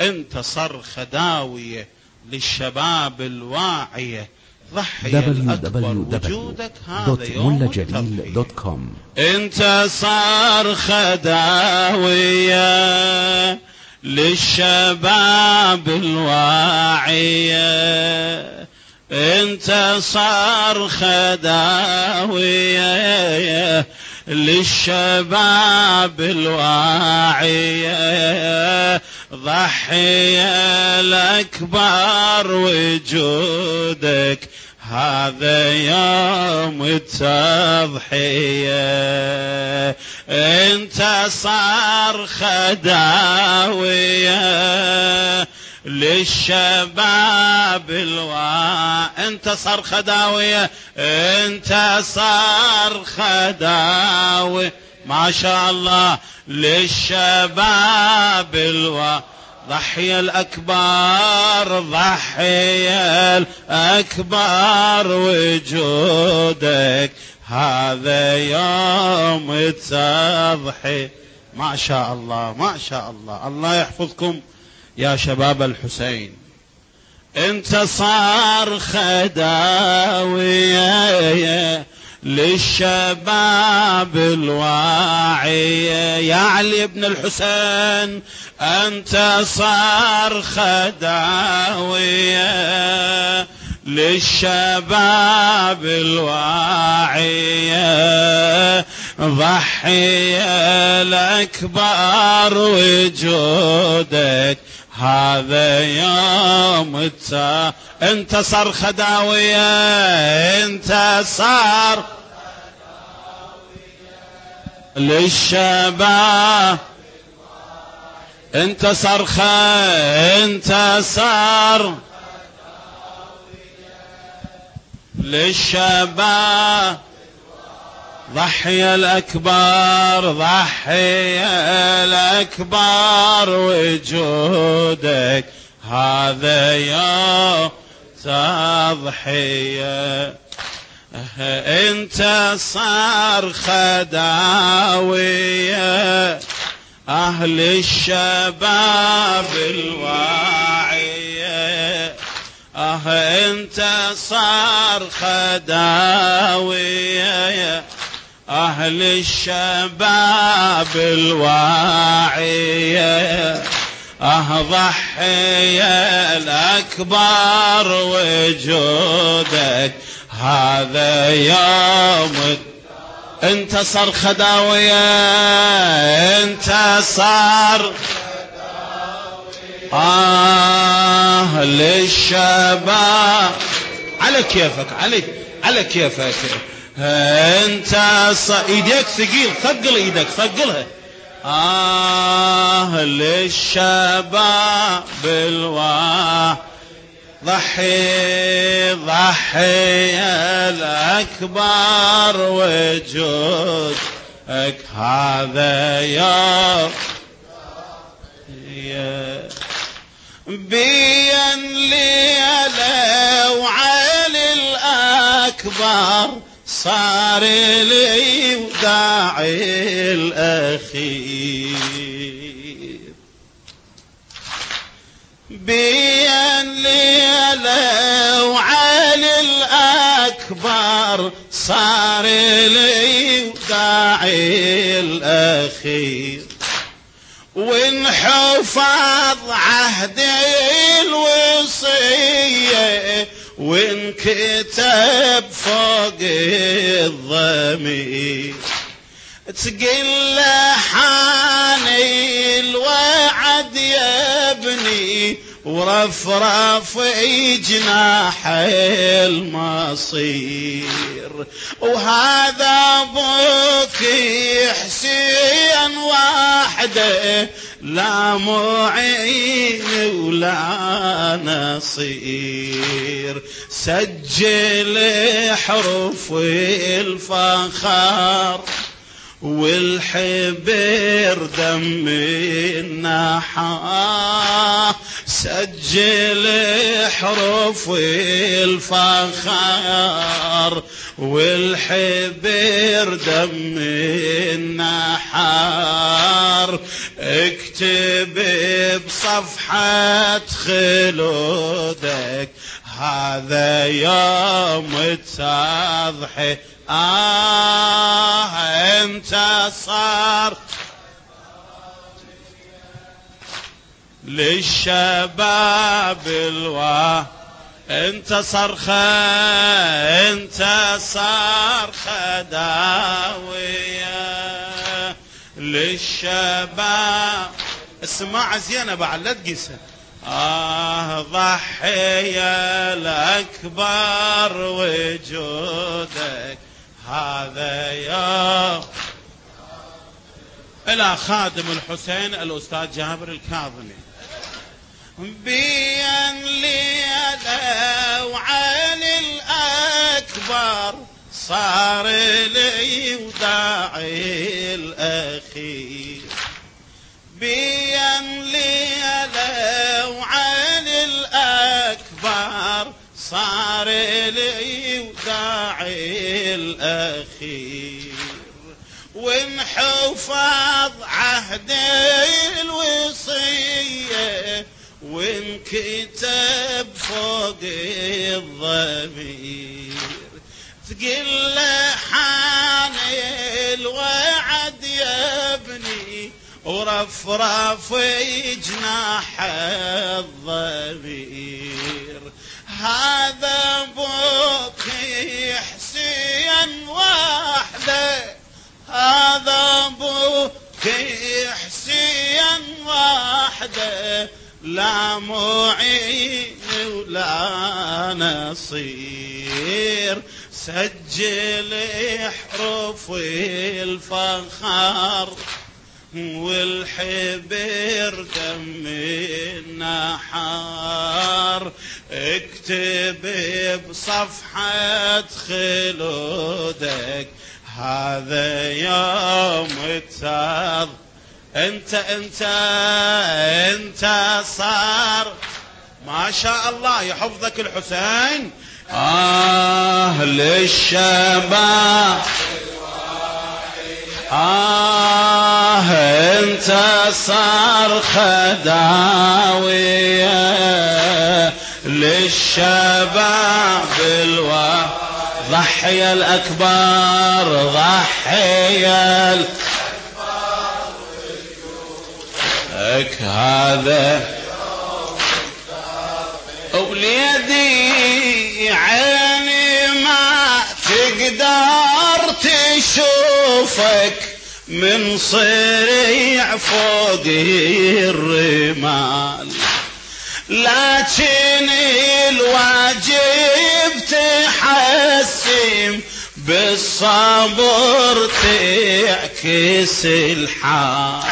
انت صرخة داوية للشباب الواعية، ضحية الأكبر وجودك هذا يوم التضحية. انت صرخة داوية للشباب الواعية، انت صرخة داوية للشباب الواعية، ضحية الأكبر وجودك هذا يوم التضحية. انت صرخة داوية للشباب انت صرخة داوية، انت صرخة داوية ما شاء الله للشباب ضحية الأكبر، ضحية الأكبر وجودك هذا يوم التضحية. ما شاء الله ما شاء الله. الله يحفظكم يا شباب الحسين. انت صرخة داوية للشباب الواعية يا علي بن الحسين، انت صرخة داوية للشباب الواعية، ضحية الأكبر وجودك هذا يوم انت صرخة داوية، انت صار للشباب، انت صرخة، انت صار للشباب، ضحية الأكبر، ضحية الأكبر وجودك هذا يوم تضحية. انت صرخة داوية أهل الشباب الواعية، انت صرخة داوية أهل الشباب الواعية، ضحية الأكبر وجودك هذا يوم انت صرخة داوية، انت صار للشباب على كيفك، على كيفك. انت ايديك ثقيل، ثقل ايدك، ثقلها. للشباب ضحي الأكبر وجودك هذا يوم بين ليلة وعلي الأكبر صار لي وداعي الأخير، بين ليلة وعلي الأكبر صار لي وداعي الأخير، وانحفظ عهدي الوصية وانكتب فوق الضمير، تقل حاني الوعد يا ابني ورفرف جناح المصير، وهذا ابوك حسين وحده لا معين ولا نصير، سجل حروف الفخر والحبر دم النحا، سجل حروف الفخر والحبر دم النحار، اكتب بصفحة خلودك هذا يوم التضحية. انتصر للشباب انتصر داوية للشباب. اسمع زينة بعد لا تقيسها. ضحية الأكبر وجودك هذا يوم. إلى خادم الحسين الأستاذ جابر الكاظمي. بين ليلة وعن الأكبر صار لي وداعي الأخير. بين ليلة وعن الأكبر صار لي وداعي الأخير. وانحفظ عهدي الوصية وانكتب فوق الضمير. تقل حان الوعد يا ابني ورفرف جناح الضمير. هذا ابوك حسين وحده. هذا ابوك حسين وحده لا معين ولا نصير. سجل حروف الفخر والحبر دم النحار. اكتب بصفحة خلودك هذا يوم التض. انت صار ما شاء الله يحفظك الحسين. للشباب انت صار خداوية للشباب ضحية الأكبر ضحية هذا وليدي عيني ما تقدر تشوفك من صريع فوق الرمال. لكن الواجب تحسم بالصبر تعكس الحال.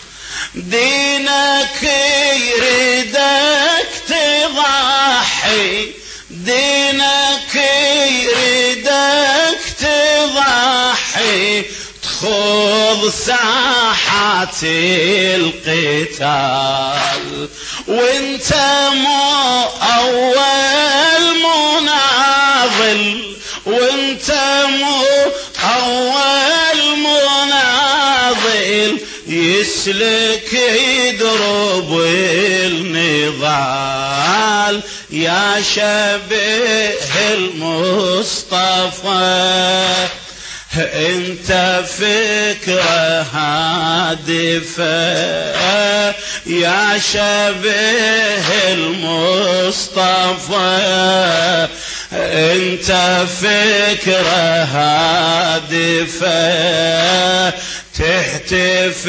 دينك يريدك تضحي. دينك يريدك تضحي تخوض ساحات القتال. وانت مو اول مناضل. وانت مو اول مناضل يسلك يدرب النضال. يا شبه المصطفى انت فكرة هادفة. يا شبه المصطفى انت فكرة هادفة. تهتف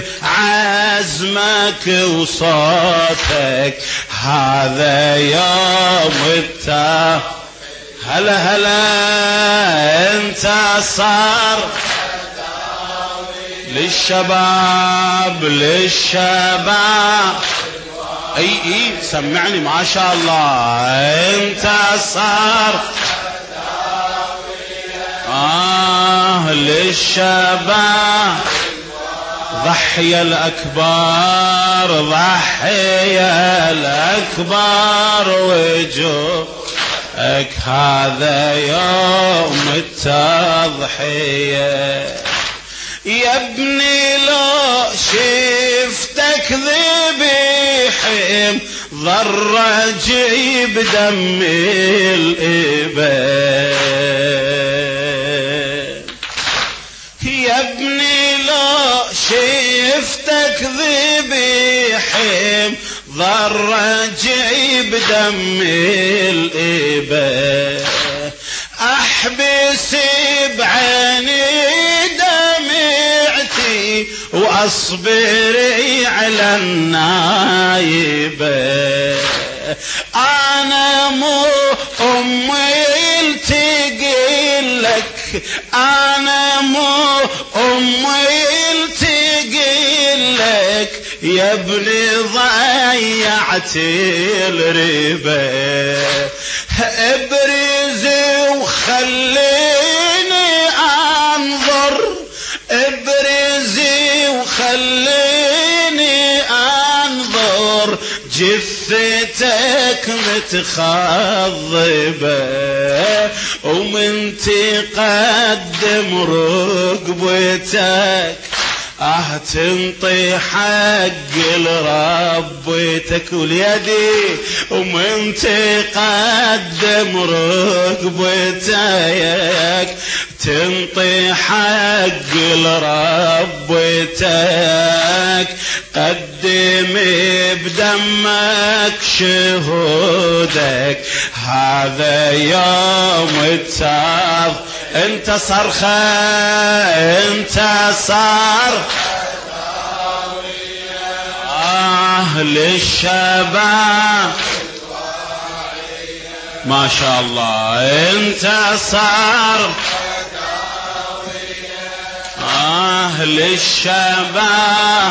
بعزمك وصوتك هذا يوم هلا انت صار للشباب اي سمعني ما شاء الله. انت صار للشباب ضحية الأكبر ضحية الأكبر وجوهك هذا يوم التضحية. يا ابني لو شفتك ذبيح ضر اجيب دم الإبل. يا ابني لو شفتك ذبيح ضر اجيب دم الإبل. احبس بعيني دمعتي واصبري على النايبة. انا مو امي التقلك، انا مو امي التقلك، يا ابني ضيعت الربا. ابرزي وخليني انظر، ابرزي وخليني انظر، جثتك متخضبة ومن تقدم ركبتك تنطي حق لربتك واليدي، ومن تقدم ركبتك تنطي حق لربتك. قدمي بدمك شهودك، هذا يوم التاض. انت صرخة، انت صار للشباب ما شاء الله. انت صار للشباب،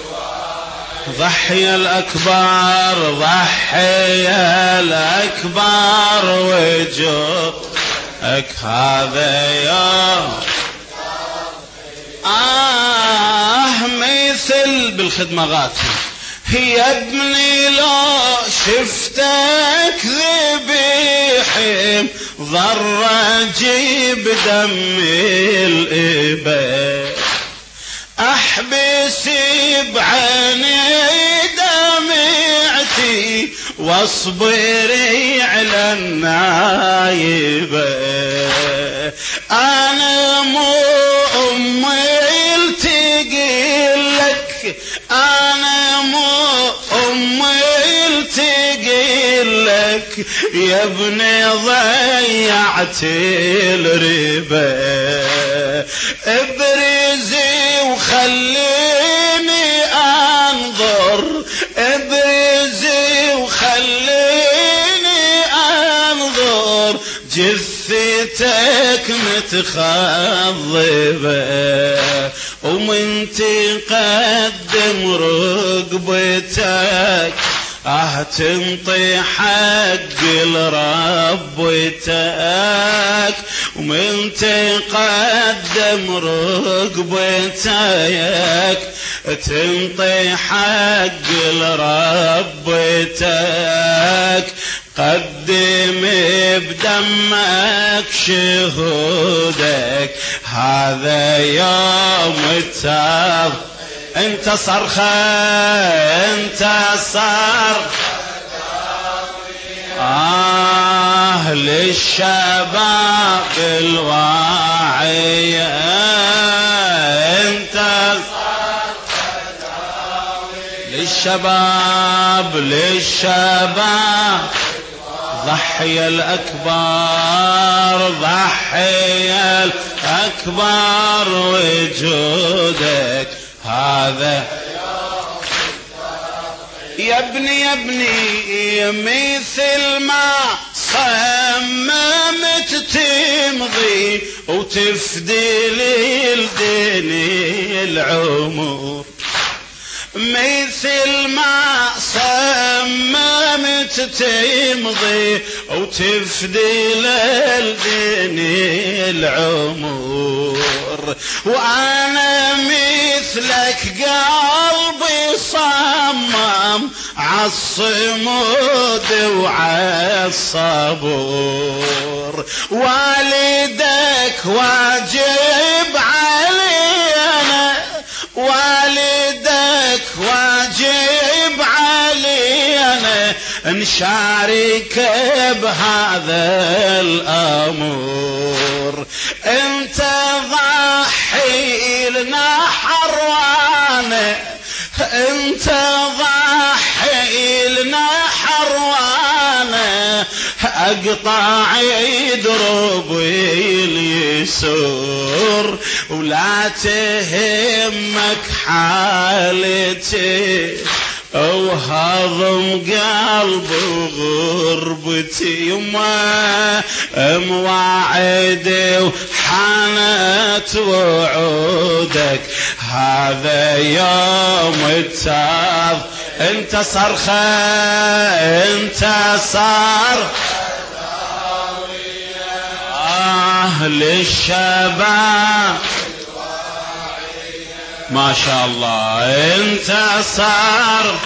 ضحي الأكبر، ضحي الأكبر وجودك هذا يوم. مثل بالخدمة غاتي. يا ابني لو شفتك ذبيح ضر اجيب دم الإبل. احبس بعيني دمعتي واصبري على النايبة. انا مو امي التقلك، انا مو امي التقلك، يا ابني ضيعت الربا. ابرزي وخليني انظر، ابرزي وخليني انظر، جثتك متخضبة ومن تقدم ركبتك تنطي حق لربتك، ومن تقدم ركبتك تنطي حق لربتك. قدمي بدمك شهودك، هذا يوم التاض. انت صرخة، انت صرخة للشباب الواعية. انت للشباب، للشباب، ضحي الأكبر، ضحي الأكبر وجودك هذا. يا ابني يا ابني مثل ما صممت تمضي وتفدي للدين العمر، مثل ما صممت تمضي وتفدي للدين العمر. وانا مثلك قلبي صمم الصمام عالصمود وعالصبور. والدك واجب علينا، والدك واجب علينا نشارك بهذا الأمور. انت ضحي لنا حروانه، انت ضحي لنا حروانه، اقطع دربي اليسور ولا تهمك حالتي وهضم قلب غربتي. يما مواعدي وحانت وعودك هذا يوم التاض. انت صرخة انت صار للشباب ما شاء الله. انت صار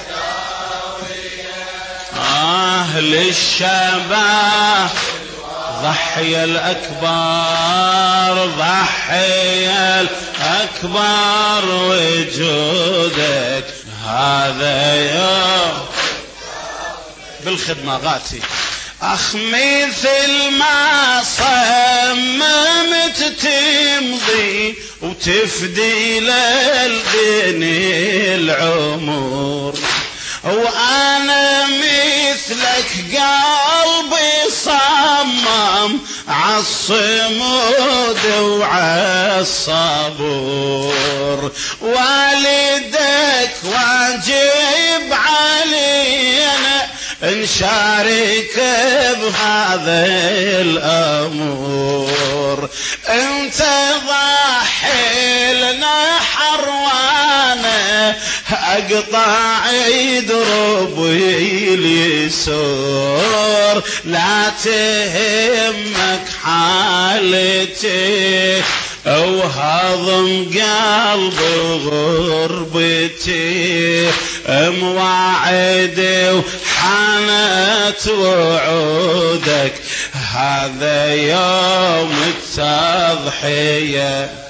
للشباب ضحي الأكبر، ضحي الأكبر وجودك هذا يوم بالخدمة غاتي. أخ مثل ما صممت تمضي وتفدي للدين العمر، وأنا مثلك قلبي صمم عالصمود وعالصبور. والدك واجب علينا نشارك بهذا الأمور. انت ضحي لنا حروانه اقطع دربي اليسور، لا تهمك حالتي وهضم قلب غربتي. مواعدي وحانت وعودك هذا يوم التضحية.